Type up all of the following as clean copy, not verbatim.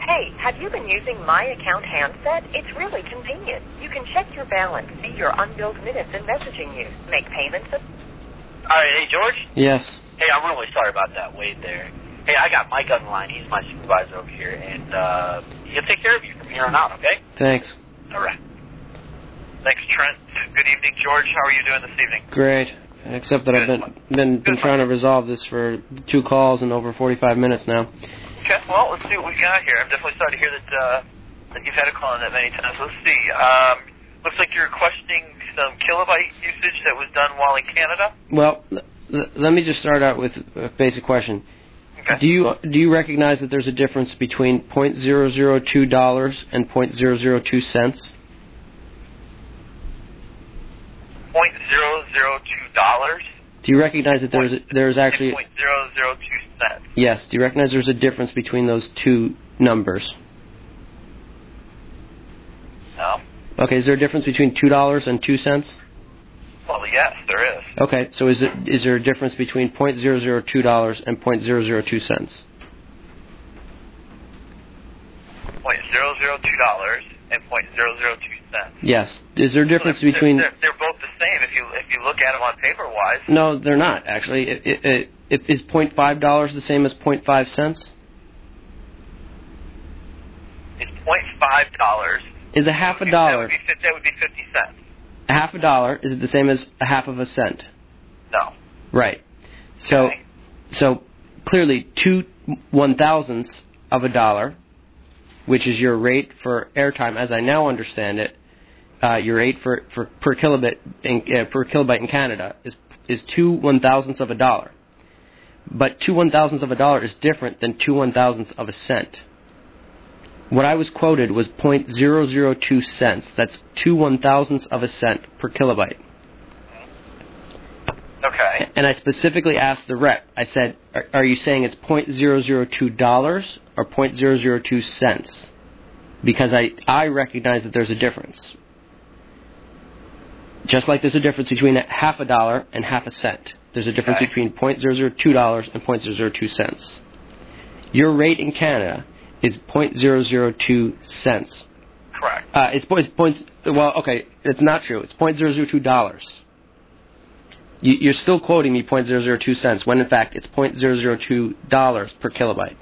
Hey, have you been using My Account handset? It's really convenient. You can check your balance, see your unbilled minutes and messaging use, make payments. All right, hey, George? Yes. Hey, I'm really sorry about that wait there. Hey, I got Mike on the line. He's my supervisor over here, and he'll take care of you from here on out, okay? Thanks. All right. Thanks, Trent. Good evening, George. How are you doing this evening? Great. Except that I've been trying to resolve this for 2 calls in over 45 minutes now. Okay, well, let's see what we got here. I'm definitely sorry to hear that you've had a call on that many times. Let's see. Looks like you're questioning some kilobyte usage that was done while in Canada. Well, let me just start out with a basic question. Okay. Do you recognize that there's a difference between $0.002 and $0.002 cents? $0.002? Do you recognize that there's actually $0.002 cents? Yes. Do you recognize there's a difference between those two numbers? No. Okay. Is there a difference between $2 and 2 cents? Well, yes, there is. Okay. So is there a difference between $0.002 and $0.002 cents? $0.002 and $0.002 cents. Yes. Is there a difference between? They're both the same if you look at them on paper wise. No, they're not actually. Is $0.5 the same as 0.5 cents? It's $0.5. Is a half a dollar? That would be 50 cents. A half a dollar, is it the same as a half of a cent? No. Right. So, Okay. So clearly 2/1000ths of a dollar, which is your rate for airtime, as I now understand it, your rate for per kilobyte in Canada is 2/1000ths of a dollar. But 2/1000ths of a dollar is different than 2/1000ths of a cent. What I was quoted was 0.002 cents. That's 2/1000ths of a cent per kilobyte. Okay. And I specifically asked the rep, I said, are you saying it's $0.002 or 0.002 cents? Because I recognize that there's a difference. Just like there's a difference between half a dollar and half a cent. There's a difference between $0.002 and 0.002 cents. Your rate in Canada is 0.002 cents. Correct. It's not true. It's $0.002. You're still quoting me 0.002 cents when in fact it's $0.002 per kilobyte.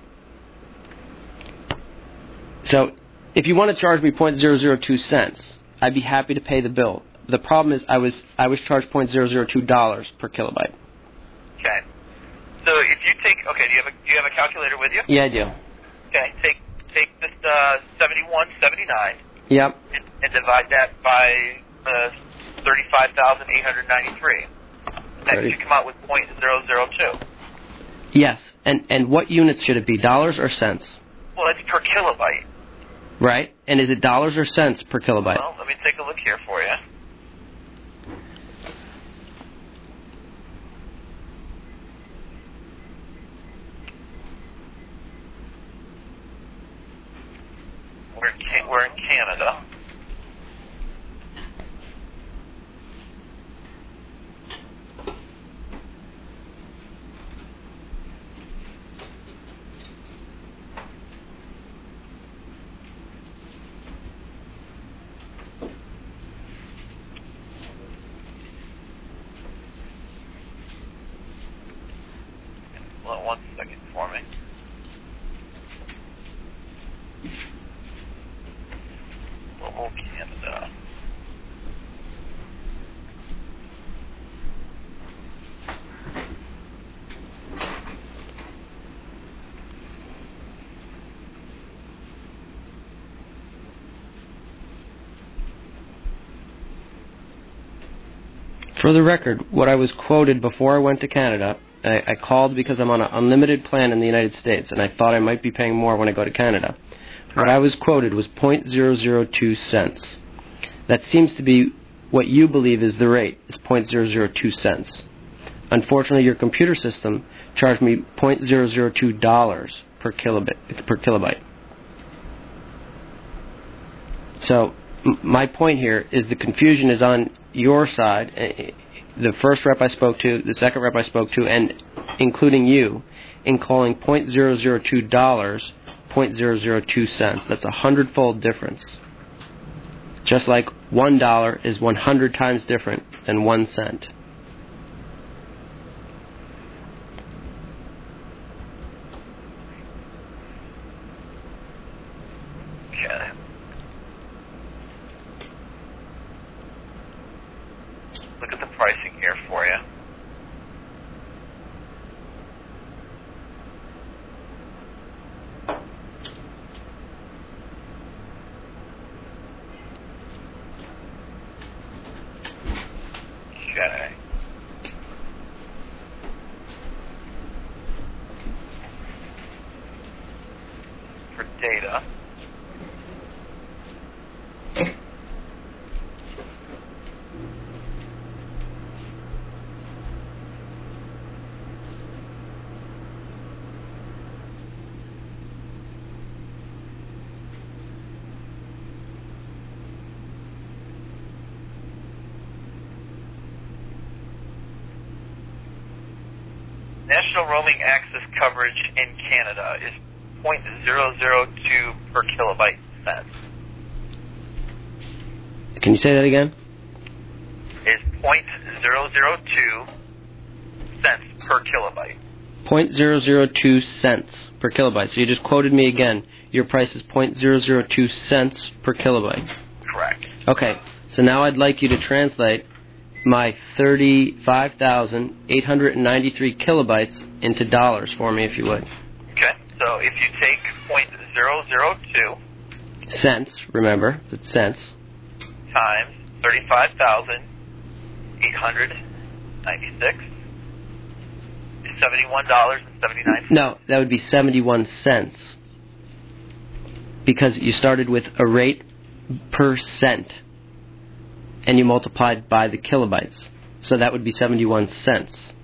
So if you want to charge me 0.002 cents, I'd be happy to pay the bill. The problem is I was charged $0.002 per kilobyte. Okay. So if you take do you have a calculator with you? Yeah, I do. Okay. Take this 7179. Yep. And divide that by 35,893. That should come out with 0.002. Yes. And what units should it be? Dollars or cents? Well, it's per kilobyte. Right. And is it dollars or cents per kilobyte? Well, let me take a look here for you. We're in Canada. Well, 1 second for me. Global Canada. For the record, what I was quoted before I went to Canada, I called because I'm on an unlimited plan in the United States, and I thought I might be paying more when I go to Canada. What I was quoted was 0.002 cents. That seems to be what you believe is the rate, is 0.002 cents. Unfortunately, your computer system charged me $0.002 per kilobyte. So my point here is the confusion is on your side, the first rep I spoke to, the second rep I spoke to, and including you, in calling $0.002 0.002 cents. That's 100-fold difference. Just like $1 is 100 times different than 1 cent. Okay. Look at the pricing here for you. Okay. For data. National roaming access coverage in Canada is 0.002 per kilobyte cents. Can you say that again? Is 0.002 cents per kilobyte. 0.002 cents per kilobyte. So you just quoted me again. Your price is 0.002 cents per kilobyte. Correct. Okay. So now I'd like you to translate my 35,893 kilobytes into dollars for me, if you would. Okay. So if you take 0.002 cents, remember, it's cents, times 35,896 is $71.79. No, that would be 71 cents. Because you started with a rate per cent. And you multiplied by the kilobytes. So that would be 71 cents.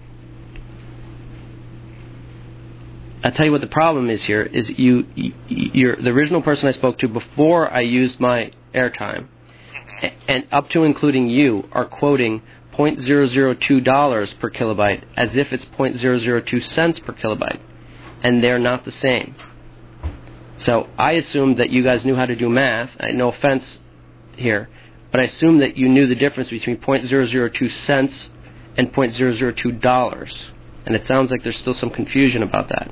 I'll tell you what the problem is here, is you're the original person I spoke to before I used my airtime, and up to including you, are quoting $0.002 per kilobyte as if it's 0.002 cents per kilobyte. And they're not the same. So I assumed that you guys knew how to do math. No offense here. But I assume that you knew the difference between 0.002 cents and $0.002. And it sounds like there's still some confusion about that.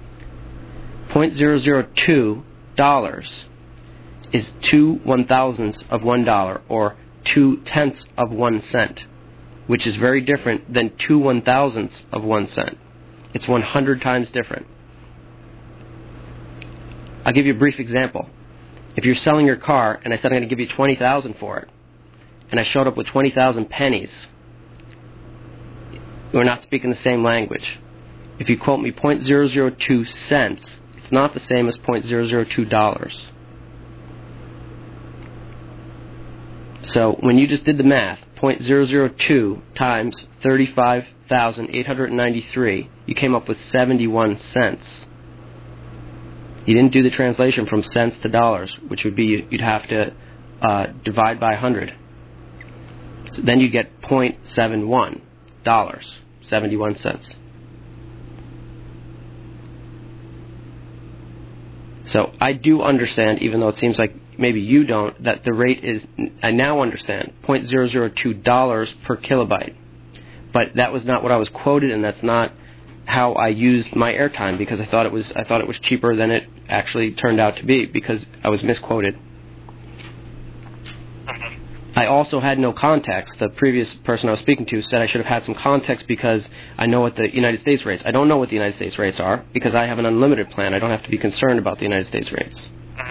$0.002 is 2 1,000ths of $1, or 2/10 of 1 cent, which is very different than 2 1,000ths of 1 cent. It's 100 times different. I'll give you a brief example. If you're selling your car, and I said I'm going to give you $20,000 for it, and I showed up with 20,000 pennies, we're not speaking the same language. If you quote me 0.002 cents, it's not the same as $0.002. So when you just did the math, 0.002 times 35,893, you came up with 71 cents. You didn't do the translation from cents to dollars, which would be you'd have to divide by 100. So then you get $0.71, 71 cents. So I do understand, even though it seems like maybe you don't, that the rate is, I now understand, $0.002 per kilobyte. But that was not what I was quoted, and that's not how I used my airtime, because I thought it was cheaper than it actually turned out to be, because I was misquoted. I also had no context. The previous person I was speaking to said I should have had some context because I know what the United States rates. I don't know what the United States rates are because I have an unlimited plan. I don't have to be concerned about the United States rates.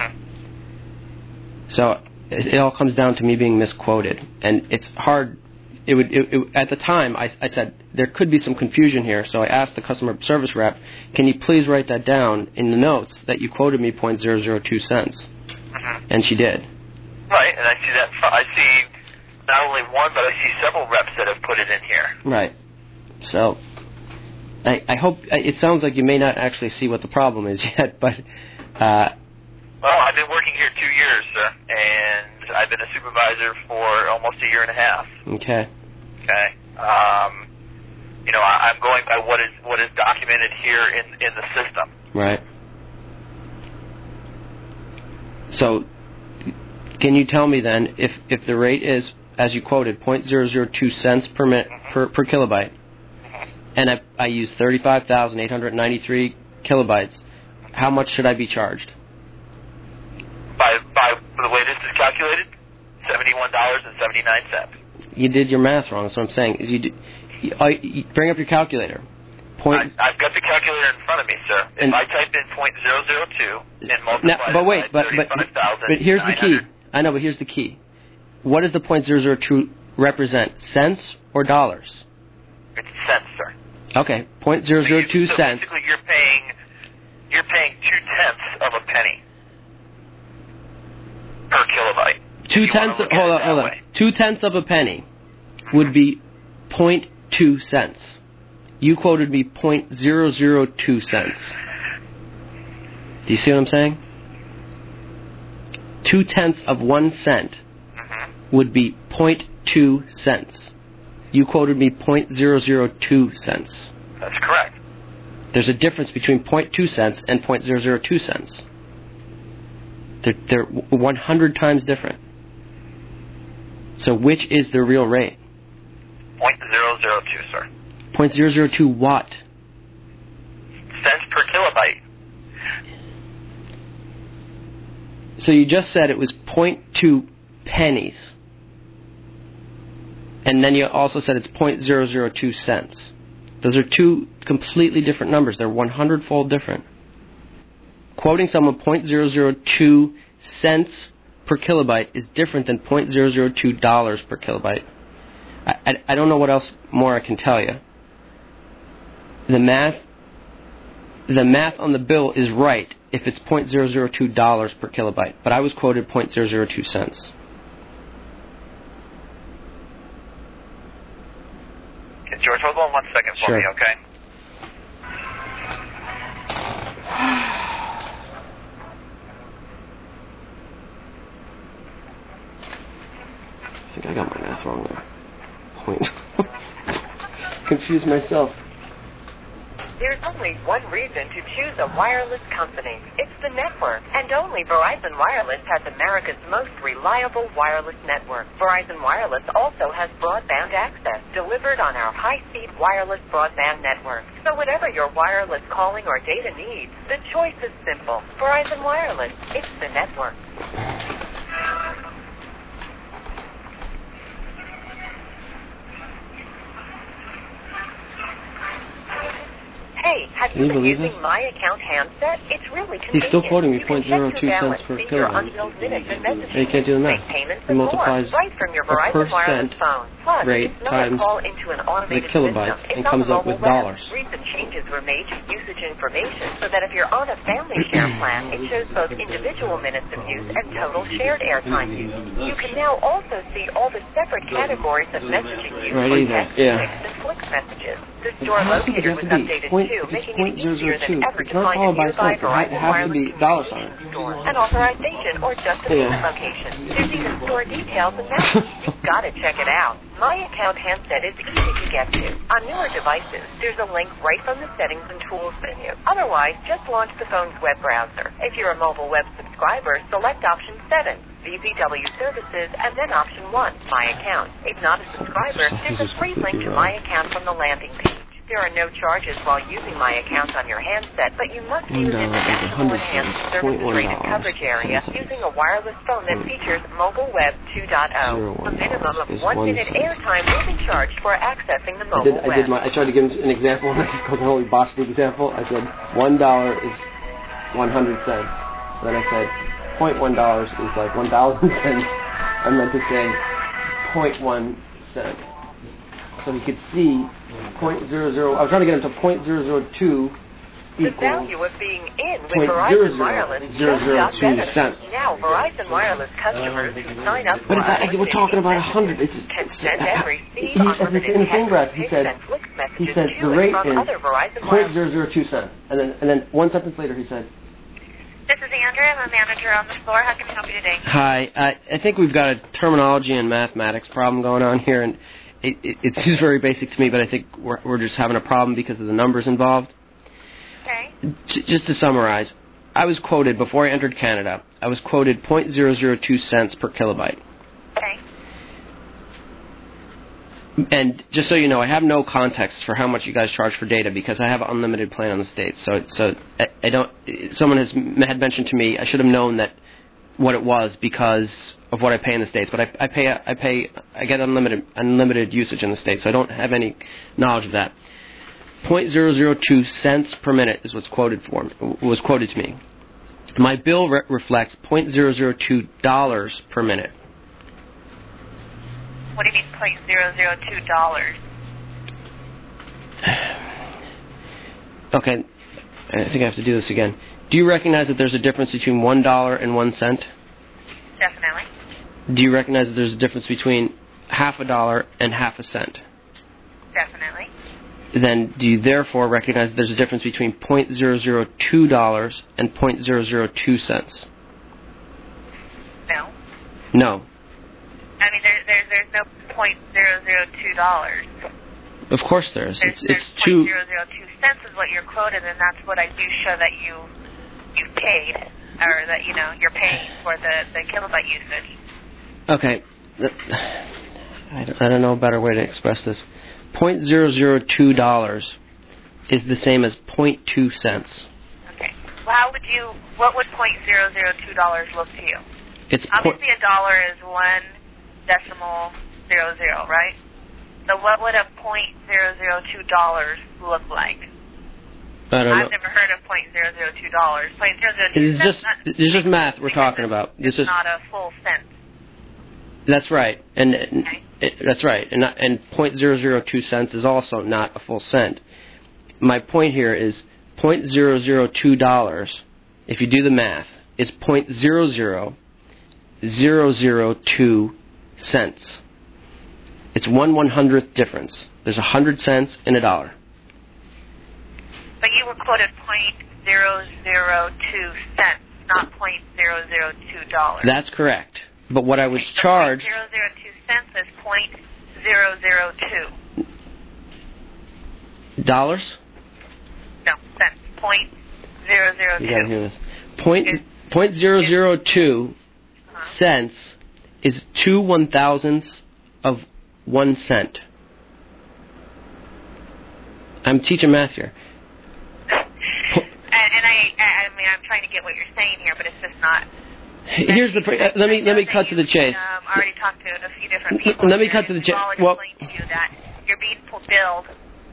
So it all comes down to me being misquoted, and it's hard. At the time, I said there could be some confusion here, so I asked the customer service rep, can you please write that down in the notes that you quoted me 0.002 cents? And she did. Right, and I see that. I see not only one, but I see several reps that have put it in here. Right. So I hope, it sounds like you may not actually see what the problem is yet, but... well, I've been working here 2 years, sir, and I've been a supervisor for almost a year and a half. Okay. Okay. I'm going by what is documented here in the system. Right. So can you tell me then if the rate is, as you quoted, 0.002 cents per kilobyte, and I use 35,893 kilobytes, how much should I be charged? By the way this is calculated, $71.79. You did your math wrong. That's what I'm saying. Is you bring up your calculator. I've got the calculator in front of me, sir. If I type in 0.002 and multiply it by 35,000, but here's the key. I know, but here's the key. What does the 0.002 represent? Cents or dollars? It's cents, sir. Okay, 0.002 so cents. Basically, you're paying 2/10 of a penny per kilobyte. 2/10. Hold on. 2/10 of a penny would be 0.2 cents. You quoted me 0.002 cents. Do you see what I'm saying? 2/10 of 1 cent would be 0.2 cents. You quoted me 0.002 cents. That's correct. There's a difference between 0.2 cents and 0.002 cents. They're 100 times different. So which is the real rate? 0.002, sir. 0.002 what? Cents per kilobyte. So you just said it was 0.2 pennies. And then you also said it's 0.002 cents. Those are two completely different numbers. They're 100-fold different. Quoting someone 0.002 cents per kilobyte is different than $0.002 per kilobyte. I don't know what else more I can tell you. The math on the bill is right if it's $0.002 per kilobyte, but I was quoted 0.002 cents. George, hold on 1 second for me, okay? I think I got my math wrong there. Point. Confused myself. There's only one reason to choose a wireless company. It's the network. And only Verizon Wireless has America's most reliable wireless network. Verizon Wireless also has broadband access delivered on our high-speed wireless broadband network. So whatever your wireless calling or data needs, the choice is simple. Verizon Wireless. It's the network. Hey, have you been using My Account handset? It's really convenient. He's still quoting me you can 0.02 cents per kilobyte. You can't do the math. He multiplies right from your a Verizon Wireless % phone. Plus, rate times the kilobytes and comes up with dollars. Recent changes were made to usage information so that if you're on a family share plan, it shows both individual minutes of use and total shared airtime use. You can now also see all the separate categories of messaging use for text, text, and Flick messages. The store locator was updated too, making it easier than ever to find a nearby Verizon Wireless dollar sign. store, an authorization, or just a payment location. There's even store details and maps. You've got to check it out. My Account handset is easy to get to. On newer devices, there's a link right from the Settings and Tools menu. Otherwise, just launch the phone's web browser. If you're a mobile web subscriber, select option 7. VZW Services, and then option 1, My Account. If not a subscriber, there's a free link to My Account from the landing page. There are no charges while using My Account on your handset, but you must use its National Enhanced Services Rated Coverage area using a wireless phone that features Mobile Web 2.0. A minimum of 1 minute airtime will be charged for accessing the mobile web. I tried to give him an example, and I just totally botched the example. I said $1 is 100 cents. Then I said $0.1 is like 1,000 cents. I meant to say 0.1 cent. So he could see 0.00. I was trying to get him to 0.002 the value of being in with Verizon Wireless just got better. Now, Verizon Wireless customers who sign up for we're talking about 100. Can send and receive unlimited text, he said the rate is 0.002 cents. And then one sentence later he said, "This is Andrea. I'm a manager on the floor. How can I help you today?" Hi. I think we've got a terminology and mathematics problem going on here, and it seems very basic to me, but I think we're just having a problem because of the numbers involved. Okay. Just to summarize, I was quoted, before I entered Canada, I was quoted 0.002 cents per kilobyte. Okay. And just so you know, I have no context for how much you guys charge for data because I have an unlimited plan on the States. So I don't. Someone had mentioned to me I should have known that what it was because of what I pay in the States. But I get unlimited usage in the States, so I don't have any knowledge of that. 0.002 cents per minute is was quoted to me. My bill reflects $0.002 per minute. What do you mean $0.002? Okay, I think I have to do this again. Do you recognize that there's a difference between $1 and 1 cent? Definitely. Do you recognize that there's a difference between half a dollar and half a cent? Definitely. Then do you therefore recognize that there's a difference between $0.002 and 0.002 cents? No. No. I mean, there's no $0.002. Of course there is. There's It's two. 0.002 cents is what you're quoted, and that's what I do show that you've paid, or that you're paying for the kilobyte usage. Okay. I don't know a better way to express this. $0.002 is the same as 0.2 cents. Okay. Well, what would $0.002 look to you? It's obviously a dollar is 1.00, right? So what would a $0.002 look like? I don't know. I've never heard of $0.002. $0.002. It's just math we're talking about. It's not a full cent. That's right, and Okay. that's right, and 0.002 cents is also not a full cent. My point here is $0.002. If you do the math, is 0.00002 cents. It's 1/100th difference. There's 100 cents in a dollar. But you were quoted $0.002 cents, not $0.002. That's correct. But what I was charged... 0.002 cents is $0.002. Dollars? No, cents. $0.002. You gotta hear this. 0.002 cents is 2 1,000ths of 1 cent. I'm teaching math here. And I mean, I'm trying to get what you're saying here, but it's just not. Here's the. Let me cut to the chase. Already talked to a few different people. Let me cut to the chase. Well, explained to you that you're being billed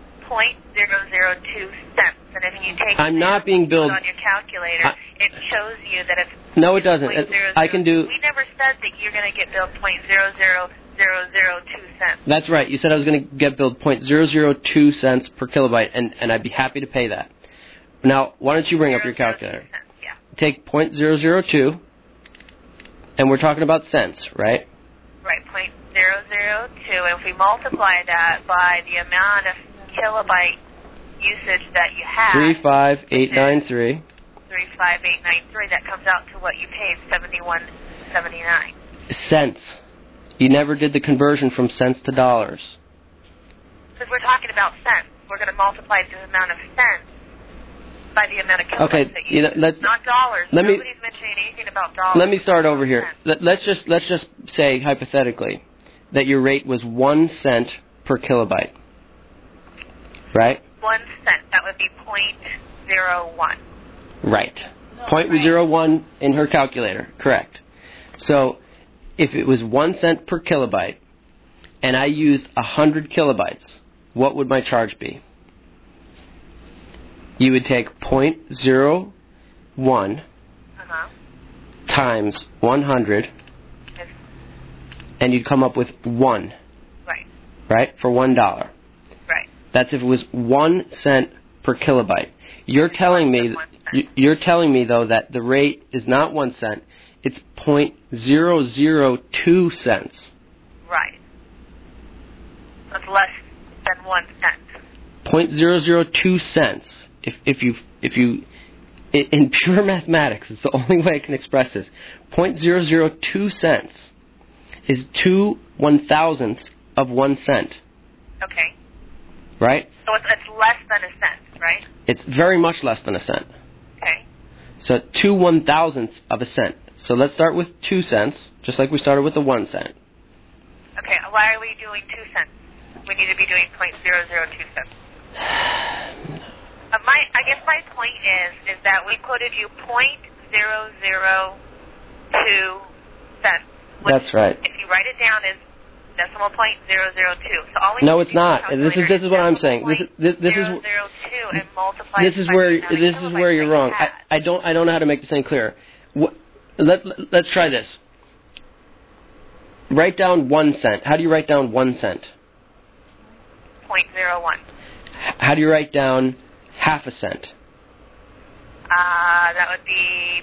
0.002 cents, and if you take I'm not being billed on your calculator, it shows you that it's. No, it doesn't. I can do. We never said that you're going to get billed 0.00002 cents. That's right. You said I was going to get billed 0.002 cents per kilobyte, and I'd be happy to pay that. Now, why don't you bring up your calculator? Yeah. Take 0.002, and we're talking about cents, right? Right, 0.002. And if we multiply that by the amount of kilobyte usage that you have, 35893. 35893, that comes out to what you paid, $71.79. Cents. You never did the conversion from cents to dollars. Because we're talking about cents. We're going to multiply the amount of cents by the amount of kilobytes that you use. Not dollars. Nobody's mentioning anything about dollars. Let me start over here. Let's just say, hypothetically, that your rate was 1 cent per kilobyte. Right? 1 cent. That would be 0.01. Right. 0.01 in her calculator. Correct. So, if it was 1 cent per kilobyte, and I used 100 kilobytes, what would my charge be? You would take 0.01 times 100, and you'd come up with 1. Right. Right? For $1. Right. That's if it was 1 cent per kilobyte. You're telling me though that the rate is not 1 cent, it's 0.002 cents. Right. That's less than 1 cent. 0.002 cents. If you in pure mathematics, it's the only way I can express this. 0.002 cents is 2 1,000ths of 1 cent. Okay. Right? So it's less than a cent, right? It's very much less than a cent. Okay. So 2 1,000ths of a cent. So let's start with 2 cents, just like we started with the 1 cent. Okay, why are we doing 2 cents? We need to be doing 0.002 cents. I guess my point is that we quoted you 0.002 cents. That's right. If you write it down as decimal point 002. So all we no, it's not. This is what I'm saying. This is 002 and multiply. This is where you're wrong. I don't know how to make this any clearer. Let's try this. Write down 1 cent. How do you write down 1 cent? 0.01. How do you write down half a cent? That would be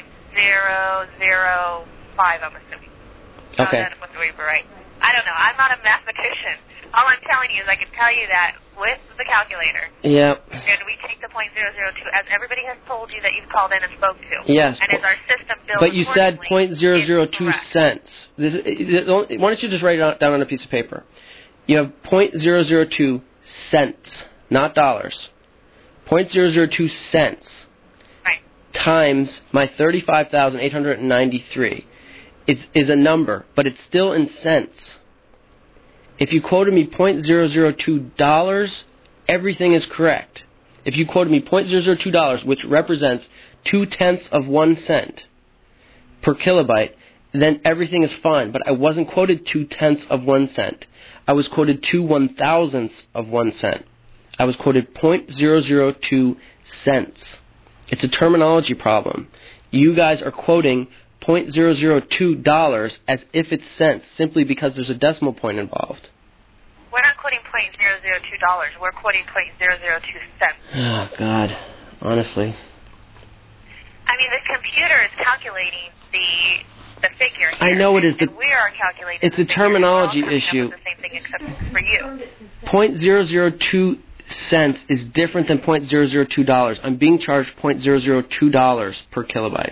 0.005, I'm assuming. Okay. That would be right. I don't know. I'm not a mathematician. All I'm telling you is I can tell you that with the calculator. Yep. And we take the 0.002, as everybody has told you that you've called in and spoke to. Yes. And as our system builds. But you said 0.002 cents. Why don't you just write it down on a piece of paper? You have 0.002 cents, not dollars. 0.002 cents. Right. Times my 35,893 is a number, but it's still in cents. If you quoted me $0.002, everything is correct. If you quoted me $0.002, which represents 0.2 of 1 cent per kilobyte, then everything is fine. But I wasn't quoted 0.2 of 1 cent. I was quoted 2 1,000ths of 1 cent. I was quoted 0.002 cents. It's a terminology problem. You guys are quoting $0.002 as if it's cents, simply because there's a decimal point involved. We're not quoting $0.002. We're quoting 0.002 cents. Oh, God. Honestly. I mean, the computer is calculating the figure here. I know it is. And we are calculating it's a terminology issue. The same thing except for you. 0.002 cents is different than $0.002. I'm being charged $0.002 per kilobyte.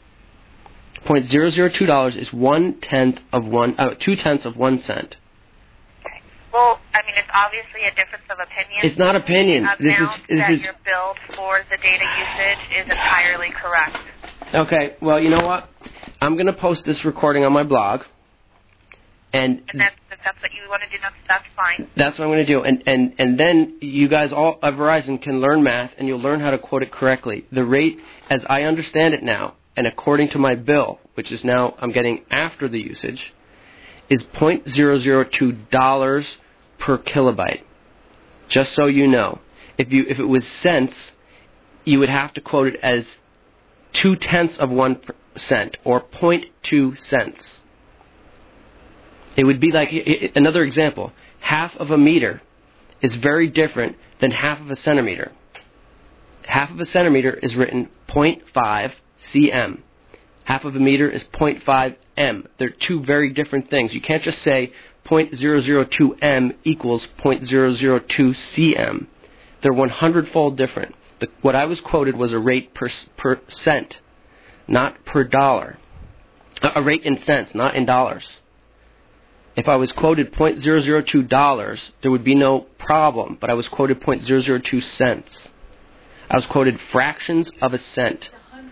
$0.002 is 2/10 of 1 cent. Okay. Well, I mean, it's obviously a difference of opinion. It's not opinion. The amount that you're billed for the data usage is entirely correct. Okay. Well, you know what? I'm going to post this recording on my blog. And if that's what you want to do, that's fine. That's what I'm going to do. And then you guys all at Verizon can learn math, and you'll learn how to quote it correctly. The rate, as I understand it now, and according to my bill, which is now I'm getting after the usage, is $0.002 per kilobyte. Just so you know. If it was cents, you would have to quote it as 0.2 of 1 cent, or 0.2 cents. It would be like, another example, half of a meter is very different than half of a centimeter. Half of a centimeter is written 0.5 cm. Half of a meter is 0.5 m. They're two very different things. You can't just say 0.002 m equals 0.002 cm. They're 100-fold different. What I was quoted was a rate per cent, not per dollar. A rate in cents, not in dollars. If I was quoted $0.002, there would be no problem, but I was quoted 0.002 cents. I was quoted fractions of a cent.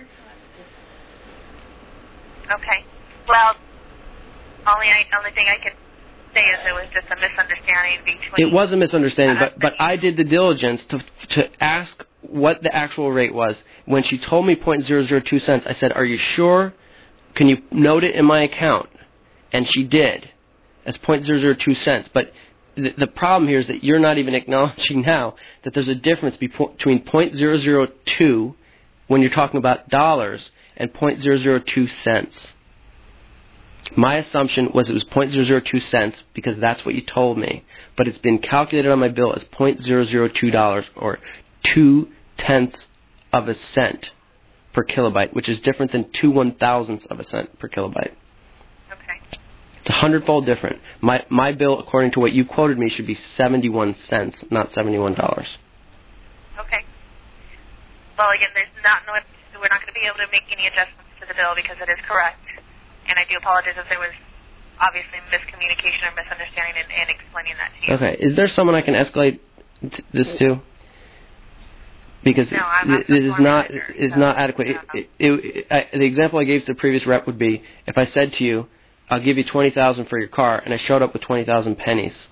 Okay. Well, only thing I can say is it was just a misunderstanding between... It was a misunderstanding, but I did the diligence to ask what the actual rate was. When she told me 0.002 cents, I said, "Are you sure? Can you note it in my account?" And she did, as 0.002 cents. But the problem here is that you're not even acknowledging now that there's a difference between 0.002 when you're talking about dollars and 0.002 cents. My assumption was it was 0.002 cents because that's what you told me. But it's been calculated on my bill as $0.002 or 0.2 of a cent per kilobyte, which is different than 2 1,000ths of a cent per kilobyte. Okay. It's 100-fold different. My bill, according to what you quoted me, should be 71 cents, not $71. Okay. Well, again, we're not going to be able to make any adjustments to the bill because it is correct. And I do apologize if there was obviously miscommunication or misunderstanding in explaining that to you. Okay. Is there someone I can escalate this to? Because No, I'm not this is the not manager, is so not adequate. The example I gave to the previous rep would be if I said to you, "I'll give you 20,000 for your car," and I showed up with 20,000 pennies.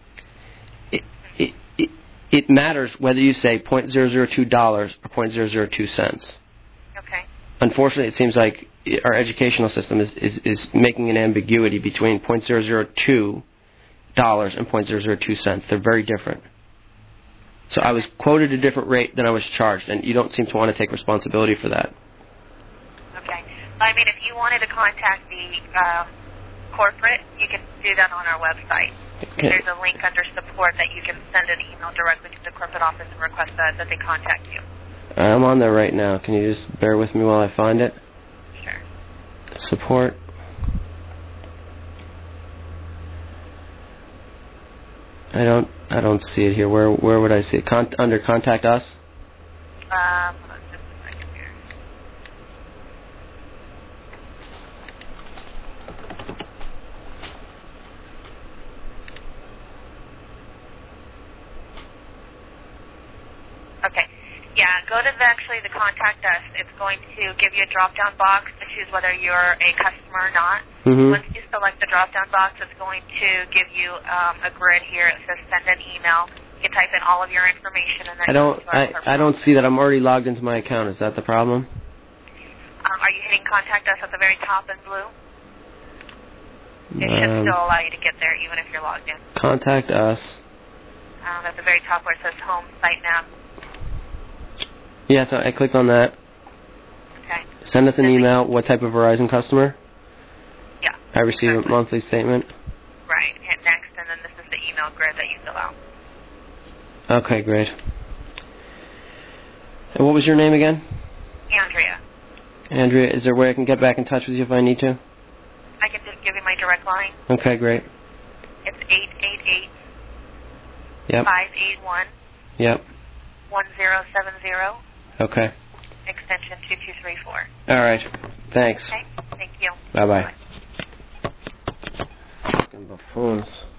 It matters whether you say $0.002 or 0.002 cents. Okay. Unfortunately, it seems like our educational system is making an ambiguity between $0.002 and 0.002 cents. They're very different. So I was quoted a different rate than I was charged, and you don't seem to want to take responsibility for that. Okay. I mean, if you wanted to contact the corporate, you can do that on our website. Okay. There's a link under support that you can send an email directly to the corporate office and request that they contact you. I'm on there right now. Can you just bear with me while I find it? Sure. Support. I don't see it here. Where would I see it? Under Contact Us? Hold on just a second here. Okay. Yeah, go to the Contact Us. It's going to give you a drop-down box to choose whether you're a customer or not. Mm-hmm. Once you select the drop-down box, it's going to give you a grid here. It says send an email. You can type in all of your information, and then I don't see that. I'm already logged into my account. Is that the problem? Are you hitting Contact Us at the very top in blue? It should still allow you to get there even if you're logged in. Contact Us. At the very top where it says Home Site Nav. Yeah, so I clicked on that. Okay. Send us an email. What type of Verizon customer? Yeah. I receive a monthly statement. Right. Hit next, and then this is the email grid that you fill out. Okay, great. And what was your name again? Andrea. Andrea, is there a way I can get back in touch with you if I need to? I can just give you my direct line. Okay, great. It's 888 Yep. 581 Yep. 1070. Okay. Extension 2234. All right. Thanks. Okay. Thank you. Bye-bye. Bye. Fucking buffoons.